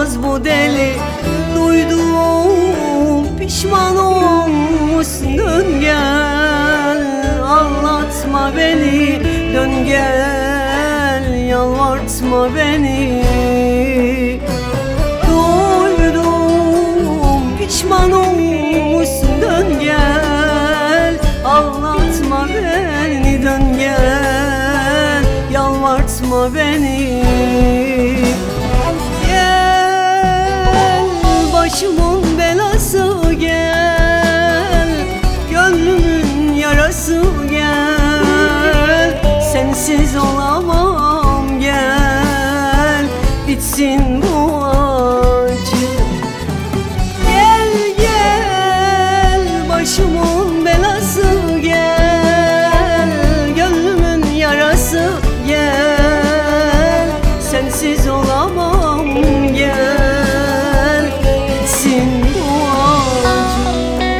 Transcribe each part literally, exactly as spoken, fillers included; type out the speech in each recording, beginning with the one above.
olmaz bu deli. Duydum pişman olmuşsun, dön gel, anlatma beni. Dön gel, yalvartma beni. Duydum pişman olmuşsun, dön gel, anlatma beni. Dön gel, yalvartma beni. Gel, başımın belası gel, gönlümün yarası gel. Sensiz olamam, gel, bitsin bu acı. Gel gel, başımın belası gel, gönlümün yarası gel. Sensiz olamam, gel, bitsin bu acı.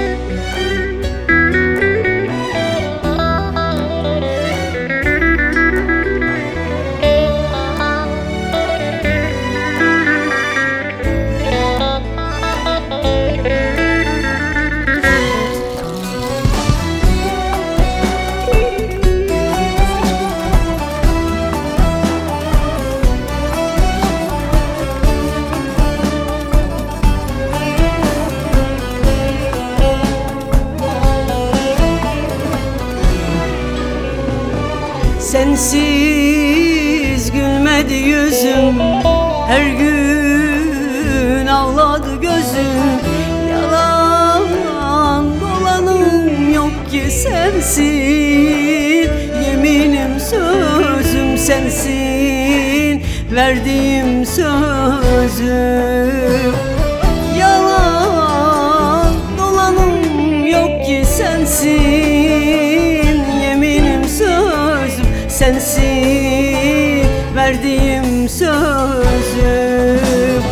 Sensiz gülmedi yüzüm, her gün ağladı gözüm. Yalan dolanım yok ki sensin, yeminim sözüm sensin, verdiğim sözüm. Yalan dolanım yok ki sensin, yeminim sözüm sensin, verdiğim sözüm.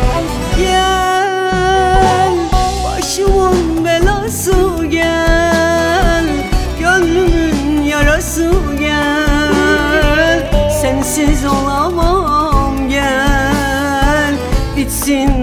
Gel, başımın belası gel, gönlümün yarası gel. Sensiz olamam, gel, bitsin